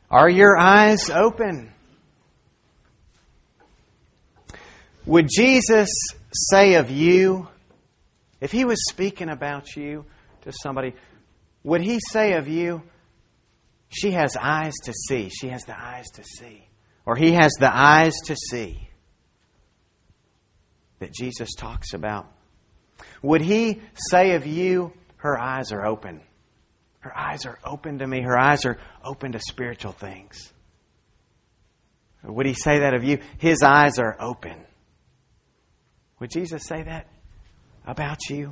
Are your eyes open? Would Jesus say of you, if He was speaking about you to somebody, would He say of you, she has eyes to see, she has the eyes to see, or he has the eyes to see that Jesus talks about? Would He say of you, her eyes are open? Her eyes are open to me. Her eyes are open to spiritual things. Would He say that of you? His eyes are open. Would Jesus say that about you?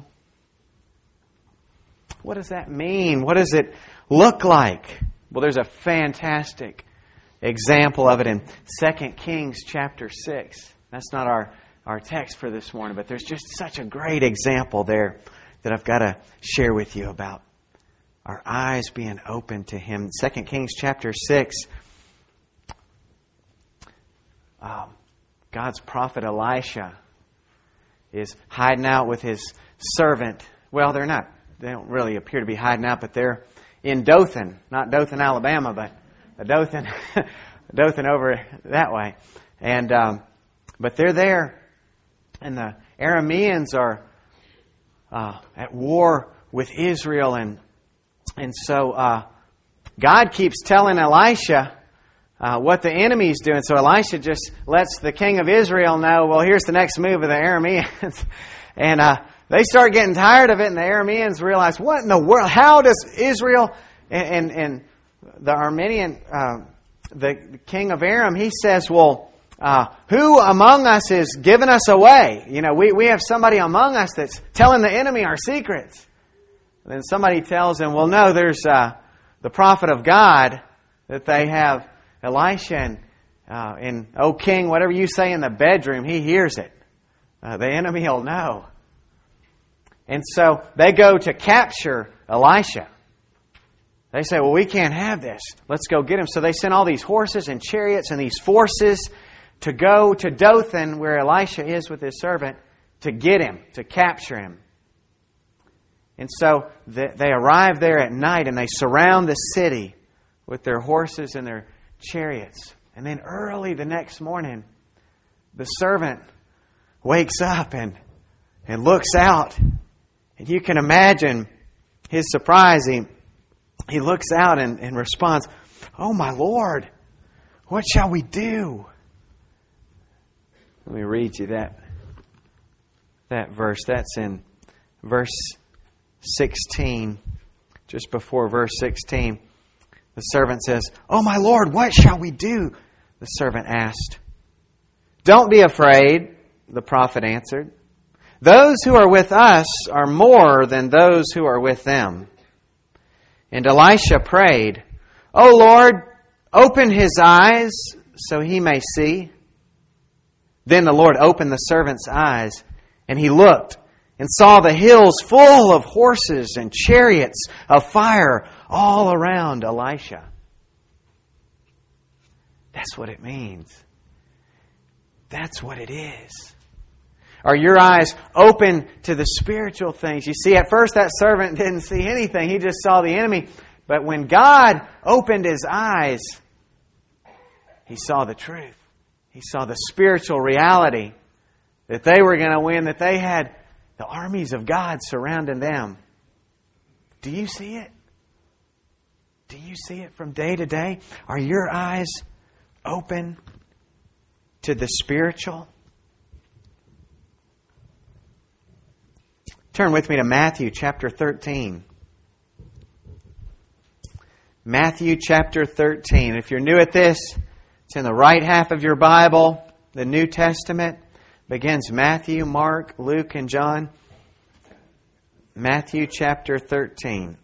What does that mean? What does it look like? Well, there's a fantastic example of it in 2 Kings chapter 6. That's not our text for this morning, but there's just such a great example there that I've got to share with you about our eyes being open to Him. 2 Kings chapter 6, God's prophet Elisha is hiding out with his servant. Well, they don't really appear to be hiding out, but they're in Dothan. Not Dothan, Alabama, but Dothan, Dothan over that way. And but they're there, and the Arameans are at war with Israel, and so God keeps telling Elisha what the enemy's doing. So Elisha just lets the king of Israel know, well, here's the next move of the Arameans. And they start getting tired of it, and the Arameans realize, what in the world? How does Israel and the Armenian, the king of Aram, he says, well, who among us is giving us away? You know, we have somebody among us that's telling the enemy our secrets. And then somebody tells him, well, no, there's the prophet of God that they have, Elisha, and O king, whatever you say in the bedroom, he hears it. The enemy will know. And so they go to capture Elisha. They say, well, we can't have this. Let's go get him. So they send all these horses and chariots and these forces to go to Dothan, where Elisha is with his servant, to get him, to capture him. And so they arrive there at night, and they surround the city with their horses and their chariots. And then early the next morning, the servant wakes up and looks out. And you can imagine his surprise. He looks out and responds, "Oh, my Lord, what shall we do?" Let me read you that verse. That's in verse 16. Just before verse 16, the servant says, "Oh, my Lord, what shall we do?" The servant asked. "Don't be afraid," the prophet answered. "Those who are with us are more than those who are with them." And Elisha prayed, "O Lord, open his eyes so he may see." Then the Lord opened the servant's eyes, and he looked and saw the hills full of horses and chariots of fire all around Elisha. That's what it means. That's what it is. Are your eyes open to the spiritual things? You see, at first that servant didn't see anything. He just saw the enemy. But when God opened his eyes, he saw the truth. He saw the spiritual reality that they were going to win, that they had the armies of God surrounding them. Do you see it? Do you see it from day to day? Are your eyes open to the spiritual? Turn with me to Matthew chapter 13. Matthew chapter 13. If you're new at this, it's in the right half of your Bible. The New Testament begins Matthew, Mark, Luke, and John. Matthew chapter 13.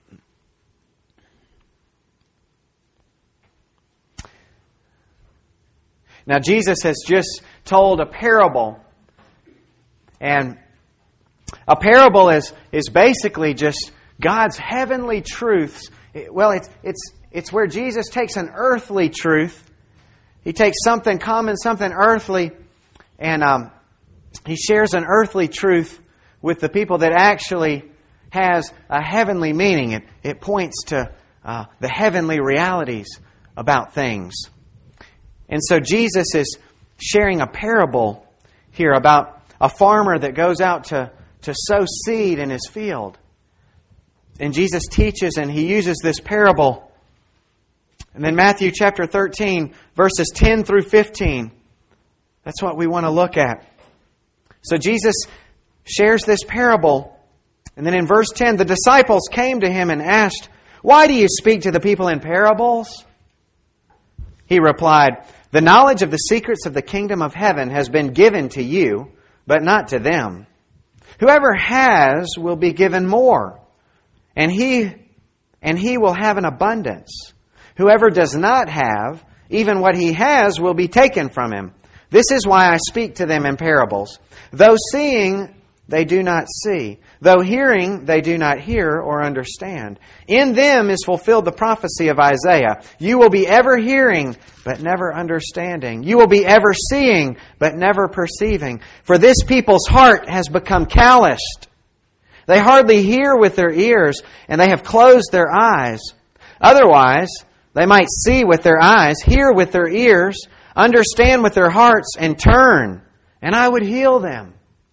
Now, Jesus has just told a parable. And a parable is basically just God's heavenly truths. Well, it's where Jesus takes an earthly truth. He takes something common, something earthly, and he shares an earthly truth with the people that actually has a heavenly meaning. It points to the heavenly realities about things. And so Jesus is sharing a parable here about a farmer that goes out to sow seed in his field. And Jesus teaches and He uses this parable. And then Matthew chapter 13, verses 10 through 15. That's what we want to look at. So Jesus shares this parable. And then in verse 10, the disciples came to Him and asked, "Why do you speak to the people in parables?" He replied, "The knowledge of the secrets of the kingdom of heaven has been given to you, but not to them. Whoever has will be given more, and he will have an abundance. Whoever does not have, even what he has will be taken from him. This is why I speak to them in parables. Though seeing, they do not see. Though hearing, they do not hear or understand. In them is fulfilled the prophecy of Isaiah. You will be ever hearing, but never understanding. You will be ever seeing, but never perceiving. For this people's heart has become calloused. They hardly hear with their ears, and they have closed their eyes. Otherwise, they might see with their eyes, hear with their ears, understand with their hearts, and turn, and I would heal them."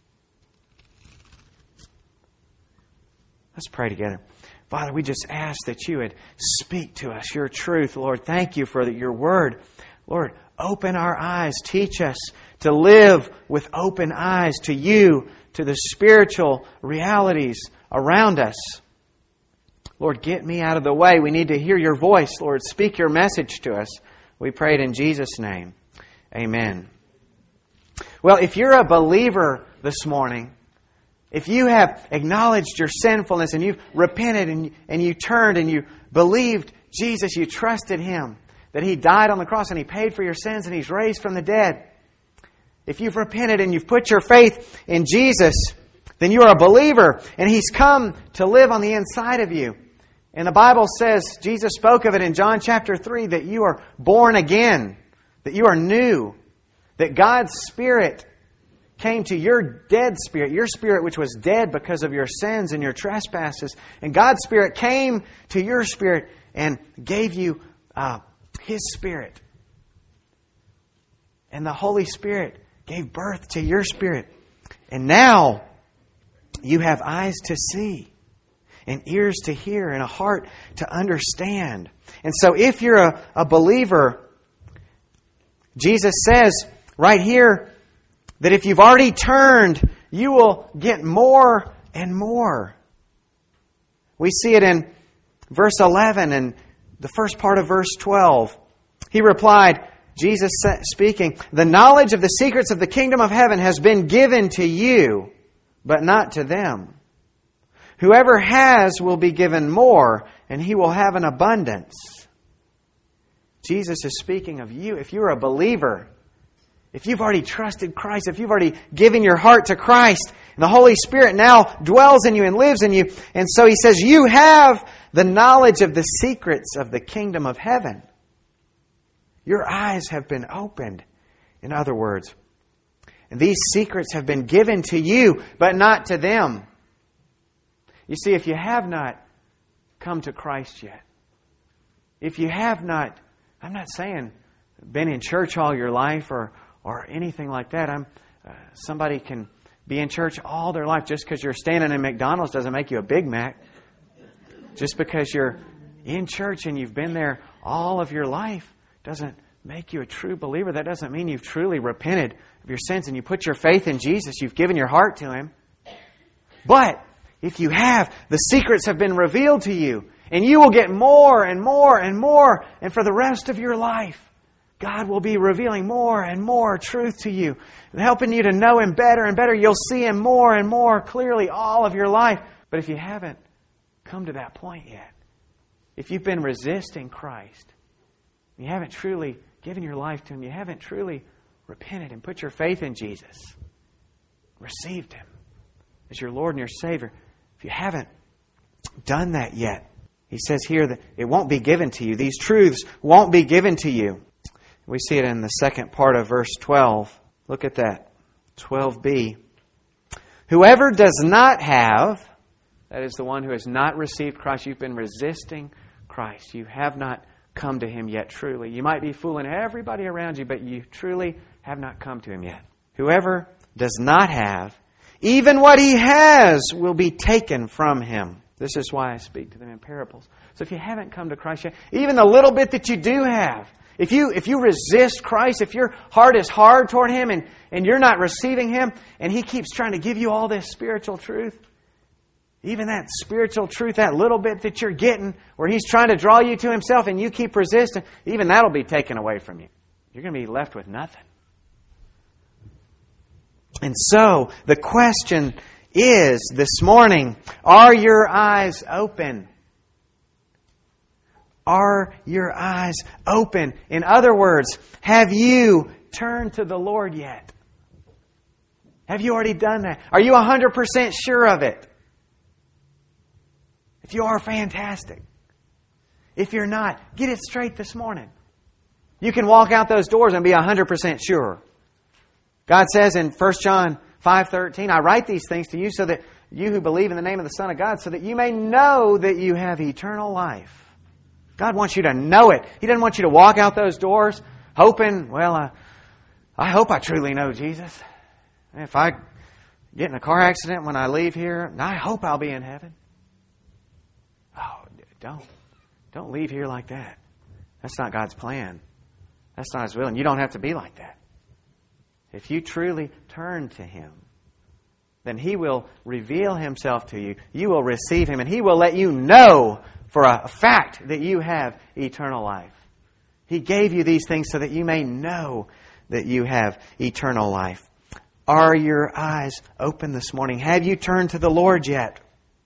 Let's pray together. Father, we just ask that You would speak to us Your truth. Lord, thank You for Your Word. Lord, open our eyes. Teach us to live with open eyes to You, to the spiritual realities around us. Lord, get me out of the way. We need to hear Your voice. Lord, speak Your message to us. We pray it in Jesus' name. Amen. Well, if you're a believer this morning, if you have acknowledged your sinfulness and you've repented and you turned and you believed Jesus, you trusted Him, that He died on the cross and He paid for your sins and He's raised from the dead. If you've repented and you've put your faith in Jesus, then you are a believer and He's come to live on the inside of you. And the Bible says, Jesus spoke of it in John chapter 3, that you are born again, that you are new, that God's Spirit came to your dead spirit, your spirit which was dead because of your sins and your trespasses. And God's Spirit came to your spirit and gave you His Spirit. And the Holy Spirit gave birth to your spirit. And now you have eyes to see and ears to hear and a heart to understand. And so if you're a believer, Jesus says right here that if you've already turned, you will get more and more. We see it in verse 11 and the first part of verse 12. He replied, Jesus speaking, "The knowledge of the secrets of the kingdom of heaven has been given to you, but not to them. Whoever has will be given more, and he will have an abundance." Jesus is speaking of you. If you're a believer, if you've already trusted Christ, if you've already given your heart to Christ, and the Holy Spirit now dwells in you and lives in you, and so He says, you have the knowledge of the secrets of the kingdom of heaven. Your eyes have been opened, in other words. And these secrets have been given to you, but not to them. You see, if you have not come to Christ yet, if you have not, I'm not saying been in church all your life or anything like that. Somebody can be in church all their life. Just because you're standing in McDonald's doesn't make you a Big Mac. Just because you're in church and you've been there all of your life doesn't make you a true believer. That doesn't mean you've truly repented of your sins and you put your faith in Jesus. You've given your heart to Him. But if you have, the secrets have been revealed to you, and you will get more and more and more. And for the rest of your life, God will be revealing more and more truth to you and helping you to know Him better and better. You'll see Him more and more clearly all of your life. But if you haven't come to that point yet, if you've been resisting Christ, you haven't truly given your life to Him, you haven't truly repented and put your faith in Jesus, received Him as your Lord and your Savior, if you haven't done that yet, He says here that it won't be given to you. These truths won't be given to you. We see it in the second part of verse 12. Look at that. 12b. Whoever does not have, that is the one who has not received Christ. You've been resisting Christ. You have not come to Him yet truly. You might be fooling everybody around you, but you truly have not come to Him yet. Whoever does not have, even what he has will be taken from him. This is why I speak to them in parables. So if you haven't come to Christ yet, even the little bit that you do have, if you resist Christ, if your heart is hard toward Him and you're not receiving Him, and He keeps trying to give you all this spiritual truth, even that spiritual truth, that little bit that you're getting, where He's trying to draw you to Himself and you keep resisting, even that'll be taken away from you. You're going to be left with nothing. And so, the question is this morning, are your eyes open? Are your eyes open? In other words, have you turned to the Lord yet? Have you already done that? Are you 100% sure of it? If you are, fantastic. If you're not, get it straight this morning. You can walk out those doors and be 100% sure. God says in 1 John 5:13, I write these things to you so that you who believe in the name of the Son of God, so that you may know that you have eternal life. God wants you to know it. He doesn't want you to walk out those doors hoping, I hope I truly know Jesus. If I get in a car accident when I leave here, I hope I'll be in heaven. Oh, don't leave here like that. That's not God's plan. That's not His will. And you don't have to be like that. If you truly turn to Him, then He will reveal Himself to you. You will receive Him, and He will let you know for a fact that you have eternal life. He gave you these things so that you may know that you have eternal life. Are your eyes open this morning? Have you turned to the Lord yet?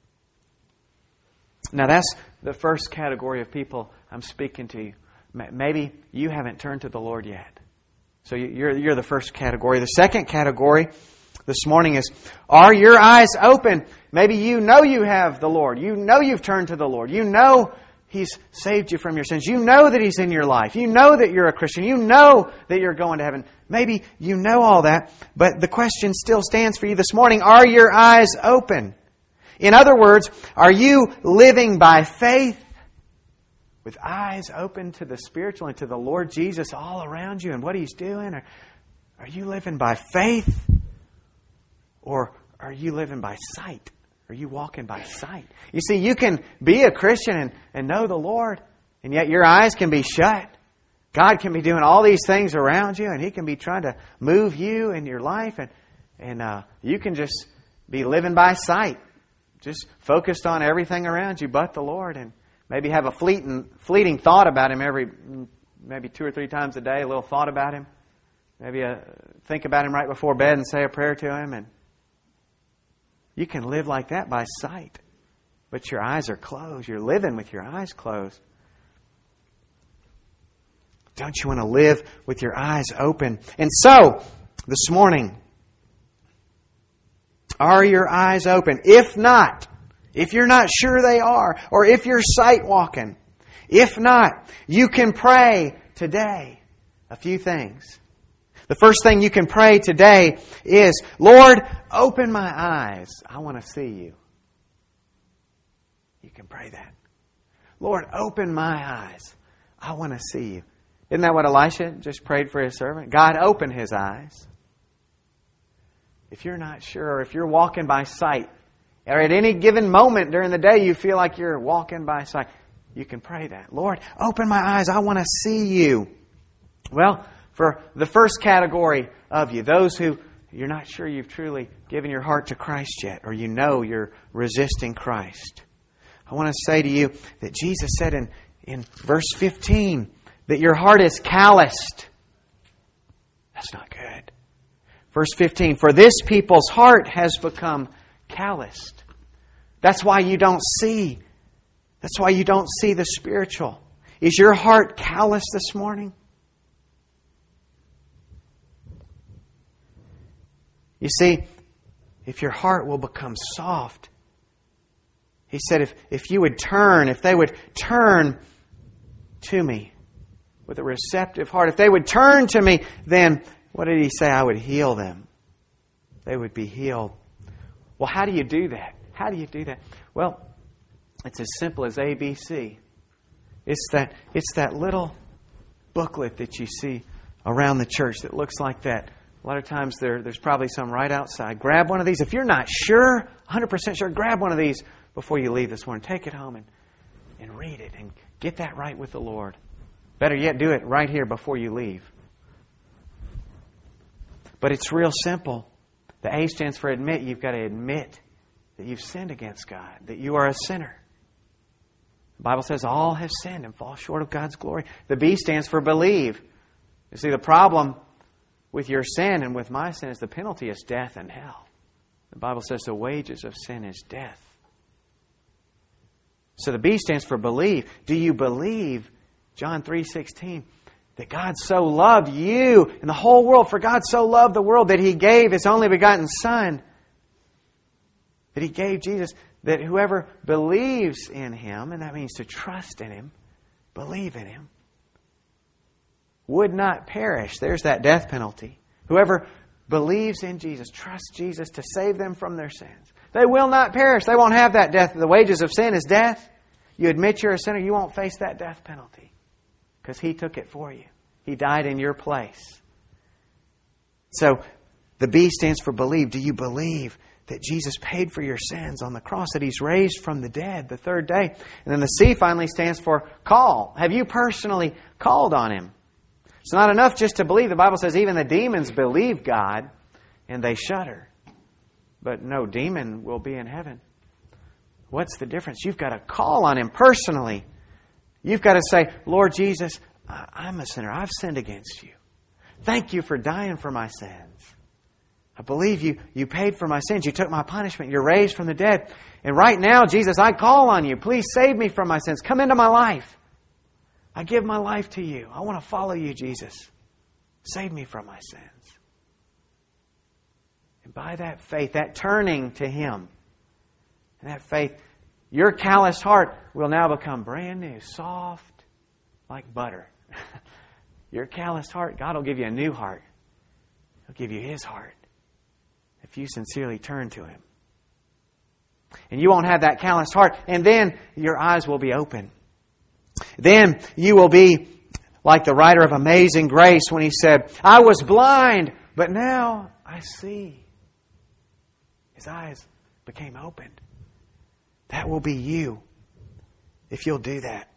Now that's the first category of people I'm speaking to you. Maybe you haven't turned to the Lord yet. So you're the first category. The second category this morning is, are your eyes open? Maybe you know you have the Lord. You know you've turned to the Lord. You know He's saved you from your sins. You know that He's in your life. You know that you're a Christian. You know that you're going to heaven. Maybe you know all that, but the question still stands for you this morning. Are your eyes open? In other words, are you living by faith with eyes open to the spiritual and to the Lord Jesus all around you and what He's doing? Or are you living by faith? Or are you living by sight? Are you walking by sight? You see, you can be a Christian and know the Lord, and yet your eyes can be shut. God can be doing all these things around you, and He can be trying to move you in your life, and you can just be living by sight, just focused on everything around you but the Lord, and maybe have a fleeting thought about Him maybe 2 or 3 times a day, a little thought about Him. Maybe think about Him right before bed and say a prayer to Him. And you can live like that by sight, but your eyes are closed. You're living with your eyes closed. Don't you want to live with your eyes open? And so, this morning, are your eyes open? If not, if you're not sure they are, or if you're sight walking, if not, you can pray today a few things. The first thing you can pray today is, Lord, open my eyes. I want to see You. You can pray that. Lord, open my eyes. I want to see You. Isn't that what Elisha just prayed for his servant? God, open his eyes. If you're not sure, or if you're walking by sight, or at any given moment during the day you feel like you're walking by sight, you can pray that. Lord, open my eyes. I want to see You. Well, for the first category of you, those who you're not sure you've truly given your heart to Christ yet, or you know you're resisting Christ, I want to say to you that Jesus said in verse 15 that your heart is calloused. That's not good. Verse 15, for this people's heart has become calloused. That's why you don't see. That's why you don't see the spiritual. Is your heart calloused this morning? You see, if your heart will become soft, He said, if you would turn, if they would turn to Me with a receptive heart, if they would turn to Me, then what did He say? I would heal them. They would be healed. Well, how do you do that? How do you do that? Well, it's as simple as ABC. It's that little booklet that you see around the church that looks like that. A lot of times there's probably some right outside. Grab one of these. If you're not sure, 100% sure, grab one of these before you leave this morning. Take it home and read it and get that right with the Lord. Better yet, do it right here before you leave. But it's real simple. The A stands for admit. You've got to admit that you've sinned against God, that you are a sinner. The Bible says all have sinned and fall short of God's glory. The B stands for believe. You see, the problem with your sin and with my sin is the penalty is death and hell. The Bible says the wages of sin is death. So the B stands for believe. Do you believe, John 3:16, that God so loved you and the whole world? For God so loved the world that He gave His only begotten Son. That He gave Jesus, that whoever believes in Him, and that means to trust in Him, believe in Him, would not perish. There's that death penalty. Whoever believes in Jesus, trusts Jesus to save them from their sins, they will not perish. They won't have that death. The wages of sin is death. You admit you're a sinner, you won't face that death penalty because He took it for you. He died in your place. So the B stands for believe. Do you believe that Jesus paid for your sins on the cross, that He's raised from the dead the third day? And then the C finally stands for call. Have you personally called on Him? It's not enough just to believe. The Bible says even the demons believe God and they shudder. But no demon will be in heaven. What's the difference? You've got to call on Him personally. You've got to say, Lord Jesus, I'm a sinner. I've sinned against You. Thank You for dying for my sins. I believe you paid for my sins. You took my punishment. You're raised from the dead. And right now, Jesus, I call on You. Please save me from my sins. Come into my life. I give my life to You. I want to follow You, Jesus. Save me from my sins. And by that faith, that turning to Him, and that faith, your calloused heart will now become brand new, soft like butter. Your calloused heart, God will give you a new heart. He'll give you His heart if you sincerely turn to Him. And you won't have that calloused heart. And then your eyes will be open. Then you will be like the writer of Amazing Grace when he said, I was blind, but now I see. His eyes became opened. That will be you if you'll do that.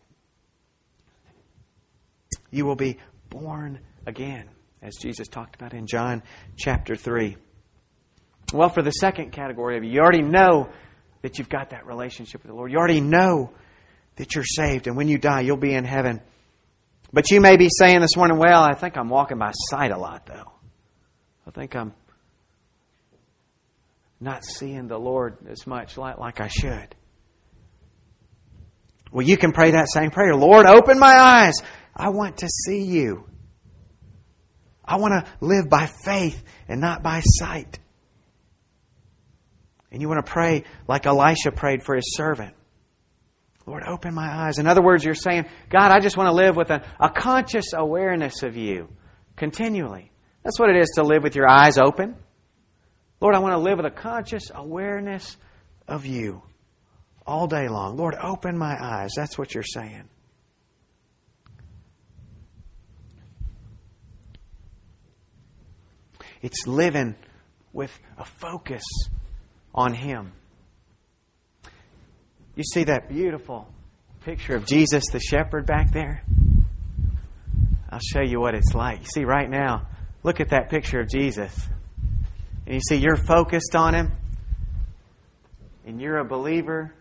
You will be born again, as Jesus talked about in John chapter 3. Well, for the second category of you already know that you've got that relationship with the Lord. You already know that you're saved, and when you die, you'll be in heaven. But you may be saying this morning, well, I think I'm walking by sight a lot, though. I think I'm not seeing the Lord as much like I should. Well, you can pray that same prayer. Lord, open my eyes. I want to see You. I want to live by faith and not by sight. And you want to pray like Elisha prayed for his servant. Lord, open my eyes. In other words, you're saying, God, I just want to live with a conscious awareness of You continually. That's what it is to live with your eyes open. Lord, I want to live with a conscious awareness of You all day long. Lord, open my eyes. That's what you're saying. It's living with a focus on Him. You see that beautiful picture of Jesus the shepherd back there? I'll show you what it's like. You see right now, look at that picture of Jesus. And you see you're focused on Him. And you're a believer.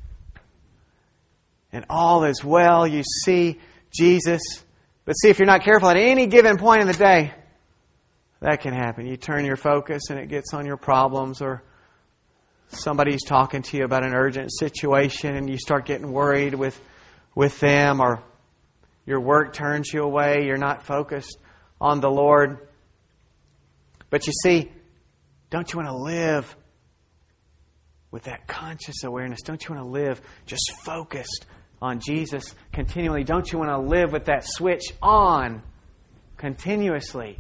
And all is well. You see Jesus. But see, if you're not careful at any given point in the day, that can happen. You turn your focus and it gets on your problems, or somebody's talking to you about an urgent situation and you start getting worried with them, or your work turns you away. You're not focused on the Lord. But you see, don't you want to live with that conscious awareness? Don't you want to live just focused on Jesus continually? Don't you want to live with that switch on continuously?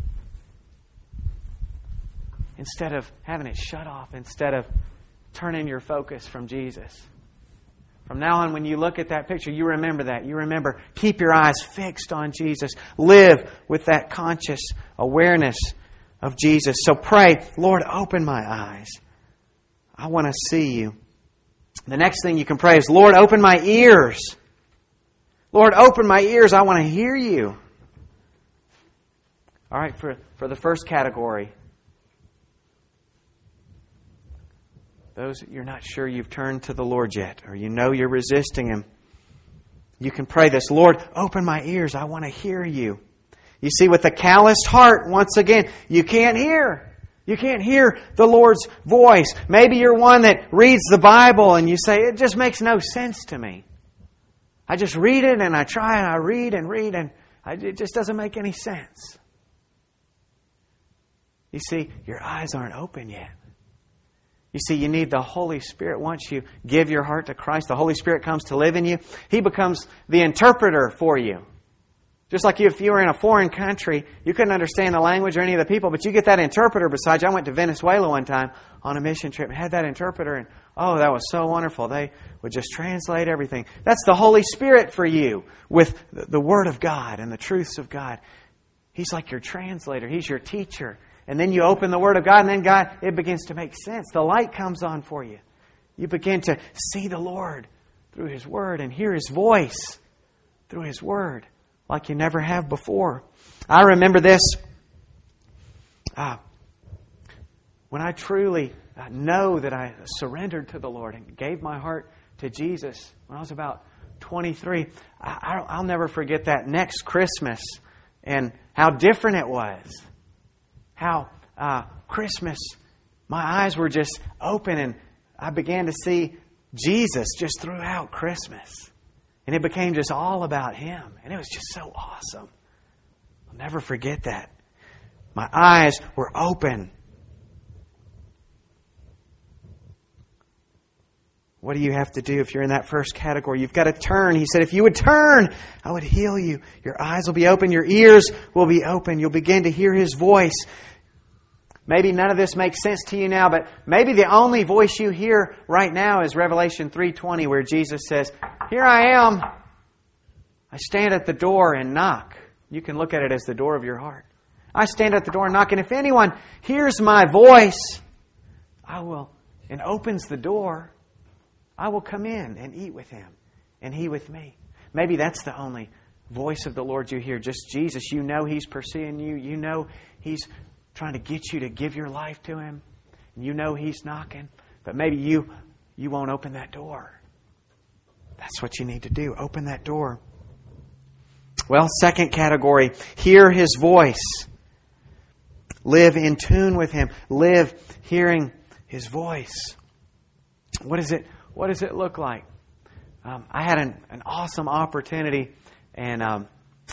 Instead of having it shut off, instead of turning your focus from Jesus. From now on, when you look at that picture, you remember that. You remember, keep your eyes fixed on Jesus. Live with that conscious awareness of Jesus. So pray, Lord, open my eyes. I want to see you. The next thing you can pray is, Lord, open my ears. Lord, open my ears. I want to hear you. All right, for the first category, those you're not sure you've turned to the Lord yet, or you know you're resisting Him, you can pray this, Lord, open my ears. I want to hear you. You see, with a calloused heart, once again, you can't hear. You can't hear the Lord's voice. Maybe you're one that reads the Bible and you say, it just makes no sense to me. I just read it and I try and I read and it just doesn't make any sense. You see, your eyes aren't open yet. You see, you need the Holy Spirit. Once you give your heart to Christ, the Holy Spirit comes to live in you. He becomes the interpreter for you. Just like if you were in a foreign country, you couldn't understand the language or any of the people, but you get that interpreter beside you. I went to Venezuela one time on a mission trip and had that interpreter, and oh, that was so wonderful. They would just translate everything. That's the Holy Spirit for you with the Word of God and the truths of God. He's like your translator. He's your teacher. And then you open the Word of God, and then God, it begins to make sense. The light comes on for you. You begin to see the Lord through His Word and hear His voice through His Word like you never have before. I remember this when I truly know that I surrendered to the Lord and gave my heart to Jesus when I was about 23. I'll never forget that next Christmas and how different it was. How Christmas, my eyes were just open and I began to see Jesus just throughout Christmas. And it became just all about Him. And it was just so awesome. I'll never forget that. My eyes were open. What do you have to do if you're in that first category? You've got to turn. He said, if you would turn, I would heal you. Your eyes will be open. Your ears will be open. You'll begin to hear His voice. Maybe none of this makes sense to you now, but maybe the only voice you hear right now is Revelation 3:20, where Jesus says, here I am. I stand at the door and knock. You can look at it as the door of your heart. I stand at the door and knock, and if anyone hears my voice, and opens the door, I will come in and eat with him, and he with me. Maybe that's the only voice of the Lord you hear, just Jesus. You know He's pursuing you. You know He's trying to get you to give your life to Him. You know He's knocking. But maybe you won't open that door. That's what you need to do. Open that door. Well, second category, hear His voice. Live in tune with Him. Live hearing His voice. What does it look like? I had an awesome opportunity, and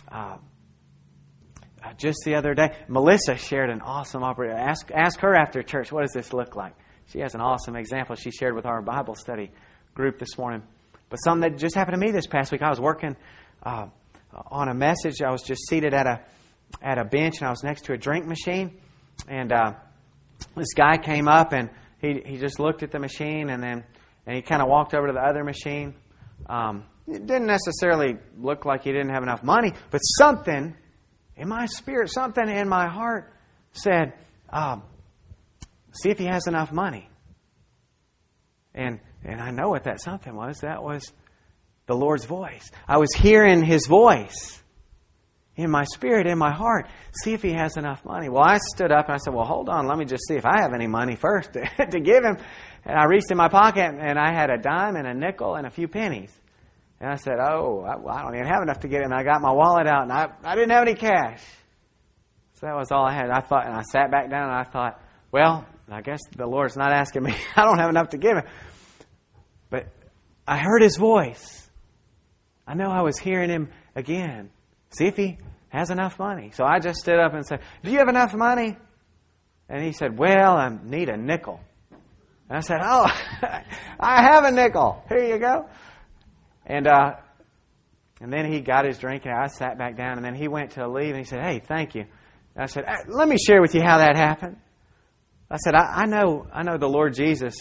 just the other day, Melissa shared an awesome opportunity. Ask her after church, what does this look like? She has an awesome example she shared with our Bible study group this morning. But something that just happened to me this past week. I was working on a message. I was just seated at a bench, and I was next to a drink machine. And this guy came up, and he just looked at the machine, and he kind of walked over to the other machine. It didn't necessarily look like he didn't have enough money, but something in my spirit, something in my heart said, see if he has enough money. And I know what that something was. That was the Lord's voice. I was hearing His voice in my spirit, in my heart. See if he has enough money. Well, I stood up and I said, well, hold on. Let me just see if I have any money first to give him. And I reached in my pocket and I had a dime and a nickel and a few pennies. And I said, I don't even have enough to get him. And I got my wallet out and I didn't have any cash. So that was all I had. I thought, and I sat back down and I thought, well, I guess the Lord's not asking me. I don't have enough to give him. But I heard His voice. I know I was hearing Him again. See if he has enough money. So I just stood up and said, do you have enough money? And he said, well, I need a nickel. And I said, oh, I have a nickel. Here you go. And then he got his drink and I sat back down and then he went to leave and he said, hey, thank you. And I said, let me share with you how that happened. I said, I know the Lord Jesus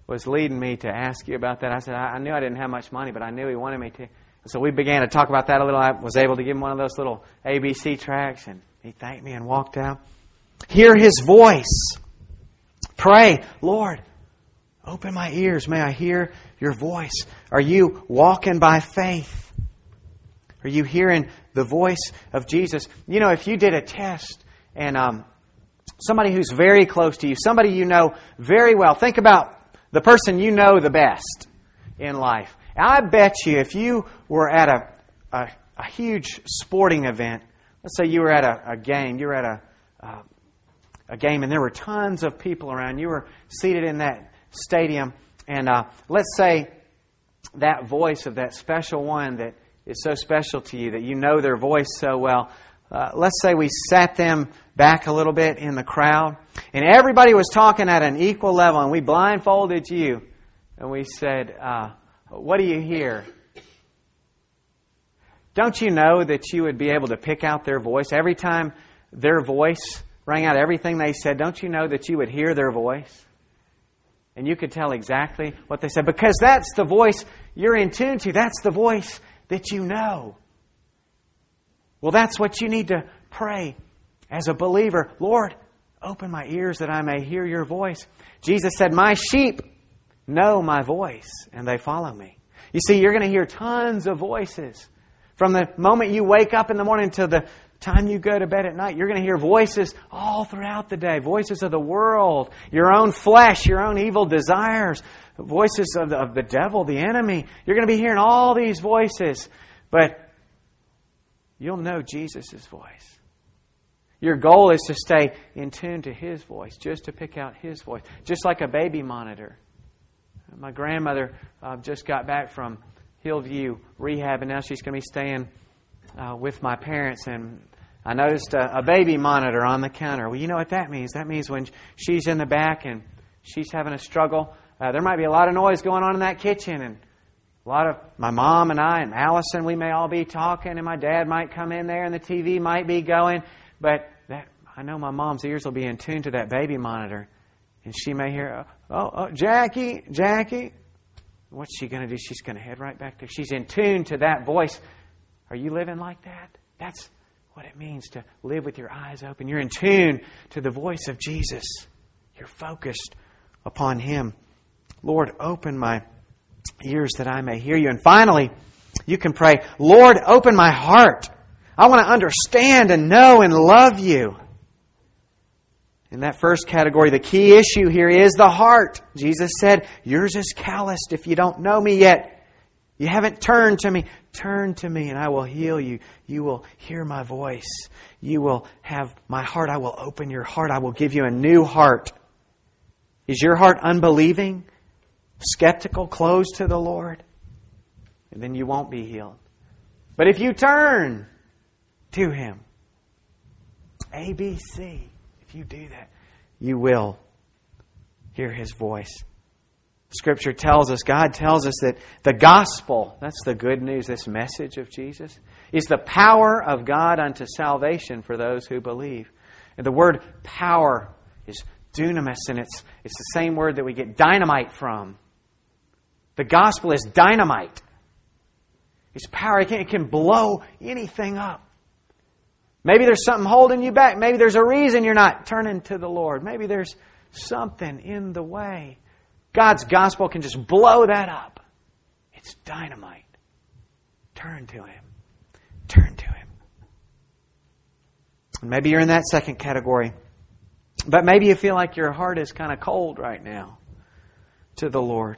was leading me to ask you about that. I said, I knew I didn't have much money, but I knew He wanted me to. So we began to talk about that a little. I was able to give him one of those little ABC tracts, and he thanked me and walked out. Hear His voice. Pray, Lord, open my ears. May I hear Your voice. Are you walking by faith? Are you hearing the voice of Jesus? You know, if you did a test and somebody who's very close to you, somebody you know very well, think about the person you know the best in life. I bet you if you were at a huge sporting event, let's say you were at a game, you were at a game and there were tons of people around, you were seated in that stadium, and let's say that voice of that special one that is so special to you, that you know their voice so well, let's say we sat them back a little bit in the crowd, and everybody was talking at an equal level, and we blindfolded you, and we said, what do you hear? Don't you know that you would be able to pick out their voice? Every time their voice rang out, everything they said, don't you know that you would hear their voice? And you could tell exactly what they said, because that's the voice you're in tune to. That's the voice that you know. Well, that's what you need to pray as a believer. Lord, open my ears that I may hear Your voice. Jesus said, my sheep know my voice, and they follow me. You see, you're going to hear tons of voices. From the moment you wake up in the morning to the time you go to bed at night, you're going to hear voices all throughout the day. Voices of the world, your own flesh, your own evil desires, voices of the devil, the enemy. You're going to be hearing all these voices, but you'll know Jesus' voice. Your goal is to stay in tune to His voice, just to pick out His voice, just like a baby monitor. My grandmother just got back from Hillview Rehab, and now she's going to be staying with my parents. And I noticed a baby monitor on the counter. Well, you know what that means? That means when she's in the back and she's having a struggle, there might be a lot of noise going on in that kitchen. And a lot of my mom and I and Allison, we may all be talking, and my dad might come in there and the TV might be going. But I know my mom's ears will be in tune to that baby monitor. And she may hear, oh, Jackie. What's she going to do? She's going to head right back there. She's in tune to that voice. Are you living like that? That's what it means to live with your eyes open. You're in tune to the voice of Jesus. You're focused upon Him. Lord, open my ears that I may hear You. And finally, you can pray, Lord, open my heart. I want to understand and know and love You. In that first category, the key issue here is the heart. Jesus said, yours is calloused if you don't know Me yet. You haven't turned to Me. Turn to Me and I will heal you. You will hear My voice. You will have My heart. I will open your heart. I will give you a new heart. Is your heart unbelieving, skeptical, closed to the Lord? And then you won't be healed. But if you turn to Him, ABC, if you do that, you will hear His voice. Scripture tells us, God tells us that the gospel, that's the good news, this message of Jesus, is the power of God unto salvation for those who believe. And the word power is dunamis, and it's the same word that we get dynamite from. The gospel is dynamite. It's power. It can blow anything up. Maybe there's something holding you back. Maybe there's a reason you're not turning to the Lord. Maybe there's something in the way. God's gospel can just blow that up. It's dynamite. Turn to Him. Turn to Him. Maybe you're in that second category. But maybe you feel like your heart is kind of cold right now to the Lord.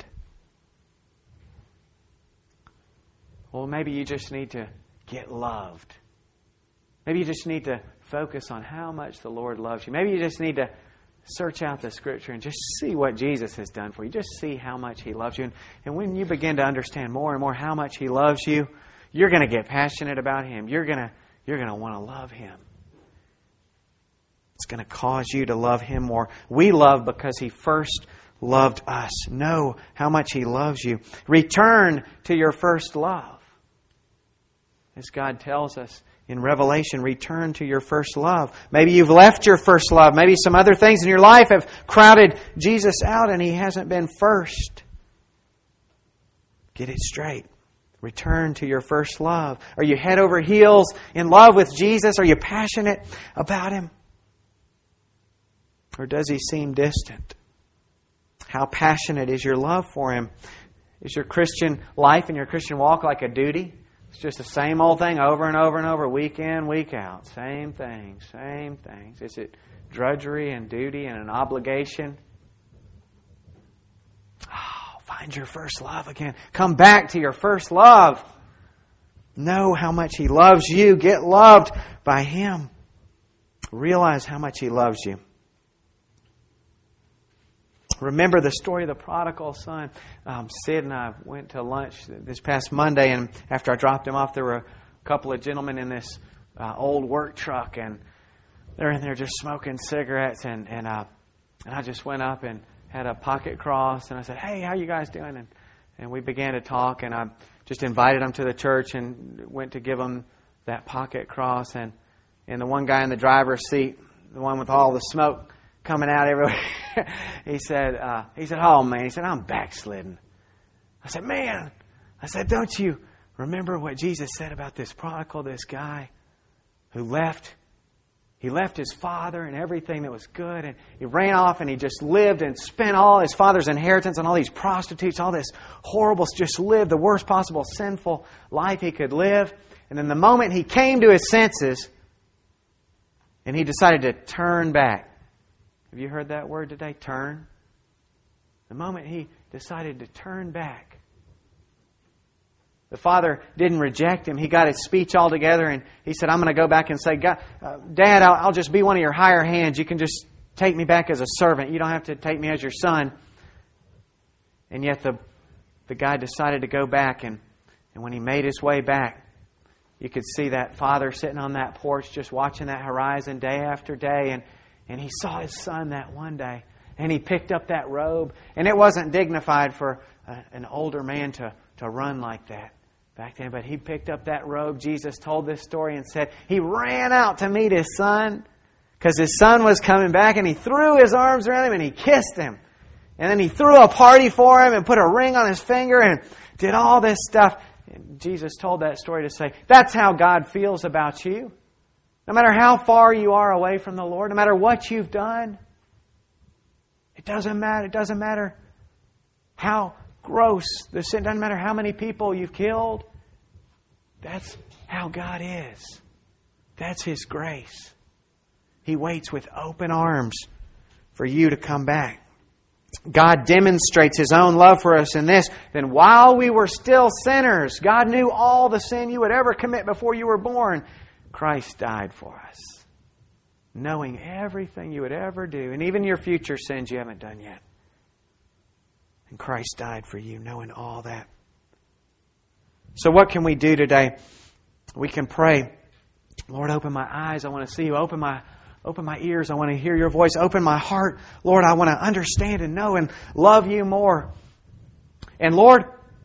Well, maybe you just need to get loved. Maybe you just need to focus on how much the Lord loves you. Maybe you just need to search out the Scripture and just see what Jesus has done for you. Just see how much He loves you. And when you begin to understand more and more how much He loves you, you're going to get passionate about Him. You're going to want to love Him. It's going to cause you to love Him more. We love because He first loved us. Know how much He loves you. Return to your first love. As God tells us in Revelation, return to your first love. Maybe you've left your first love. Maybe some other things in your life have crowded Jesus out and He hasn't been first. Get it straight. Return to your first love. Are you head over heels in love with Jesus? Are you passionate about Him? Or does He seem distant? How passionate is your love for Him? Is your Christian life and your Christian walk like a duty? It's just the same old thing over and over and over, week in, week out. Same things, same things. Is it drudgery and duty and an obligation? Oh, find your first love again. Come back to your first love. Know how much He loves you. Get loved by Him. Realize how much He loves you. Remember the story of the prodigal son. Sid and I went to lunch this past Monday, and after I dropped him off, there were a couple of gentlemen in this old work truck, and they're in there just smoking cigarettes, and I just went up and had a pocket cross, and I said, "Hey, how you guys doing?" And we began to talk, and I just invited them to the church and went to give them that pocket cross, and the one guy in the driver's seat, the one with all the smoke coming out everywhere, he said, "Oh man," he said, "I'm backslidden." I said, "Man," I said, "don't you remember what Jesus said about this prodigal, this guy who left? He left his father and everything that was good, and he ran off and he just lived and spent all his father's inheritance on all these prostitutes, all this horrible, just lived the worst possible sinful life he could live. And then the moment he came to his senses and he decided to turn back." Have you heard that word today? Turn. The moment he decided to turn back, the father didn't reject him. He got his speech all together and he said, "I'm going to go back and say, Dad, I'll just be one of your higher hands. You can just take me back as a servant. You don't have to take me as your son." And yet the guy decided to go back, and when he made his way back, you could see that father sitting on that porch just watching that horizon day after day, and he saw his son that one day, and he picked up that robe. And it wasn't dignified for an older man to run like that back then, but he picked up that robe. Jesus told this story and said he ran out to meet his son because his son was coming back, and he threw his arms around him and he kissed him. And then he threw a party for him and put a ring on his finger and did all this stuff. And Jesus told that story to say, that's how God feels about you. No matter how far you are away from the Lord, no matter what you've done, it doesn't matter. It doesn't matter how gross the sin, it doesn't matter how many people you've killed. That's how God is. That's His grace. He waits with open arms for you to come back. God demonstrates His own love for us in this. Then while we were still sinners, God knew all the sin you would ever commit before you were born. Christ died for us, knowing everything you would ever do, and even your future sins you haven't done yet. And Christ died for you, knowing all that. So what can we do today? We can pray, "Lord, open my eyes. I want to see you. Open my ears. I want to hear your voice. Open my heart. Lord, I want to understand and know and love you more. And Lord,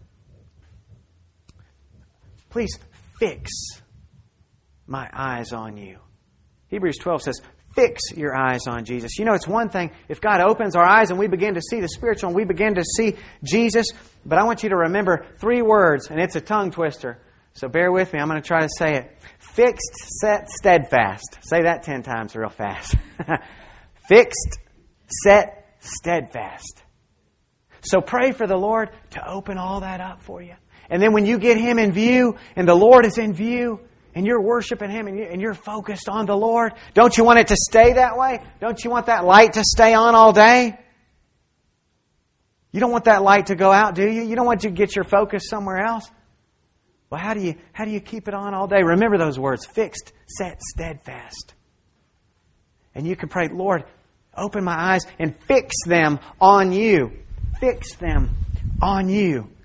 please fix my eyes on you." Hebrews 12 says, fix your eyes on Jesus. You know, it's one thing if God opens our eyes and we begin to see the spiritual and we begin to see Jesus. But I want you to remember 3 words, and it's a tongue twister. So bear with me. I'm going to try to say it. Fixed, set, steadfast. Say that 10 times real fast. Fixed, set, steadfast. So pray for the Lord to open all that up for you. And then when you get Him in view and the Lord is in view, and you're worshiping Him and you're focused on the Lord, don't you want it to stay that way? Don't you want that light to stay on all day? You don't want that light to go out, do you? You don't want you to get your focus somewhere else? Well, how do you keep it on all day? Remember those words, fixed, set, steadfast. And you can pray, "Lord, open my eyes and fix them on you." Fix them on you.